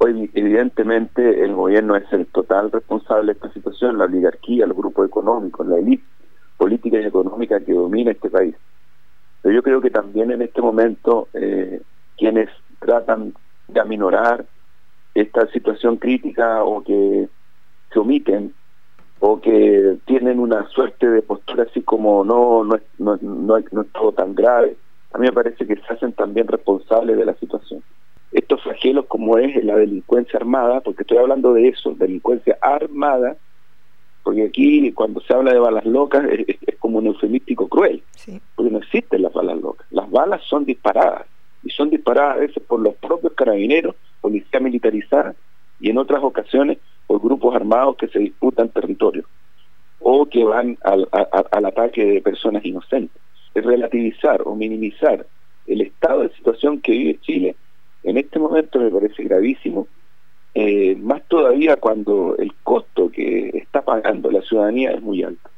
Hoy, evidentemente, el gobierno es el total responsable de esta situación, la oligarquía, los grupos económicos, la élite política y económica que domina este país. Pero yo creo que también en este momento quienes tratan de aminorar esta situación crítica o que se omiten o que tienen una suerte de postura así como no es todo tan grave, a mí me parece que se hacen también responsables de la situación. Estos flagelos como es la delincuencia armada, porque estoy hablando de eso, delincuencia armada, porque aquí cuando se habla de balas locas es como un eufemístico cruel, sí, porque no existen las balas locas. Las balas son disparadas, y son disparadas a veces por los propios carabineros, policía militarizada, y en otras ocasiones por grupos armados que se disputan territorio, o que van al ataque de personas inocentes. Es relativizar o minimizar el estado de situación que vive Chile en este momento me parece gravísimo, más todavía cuando el costo que está pagando la ciudadanía es muy alto.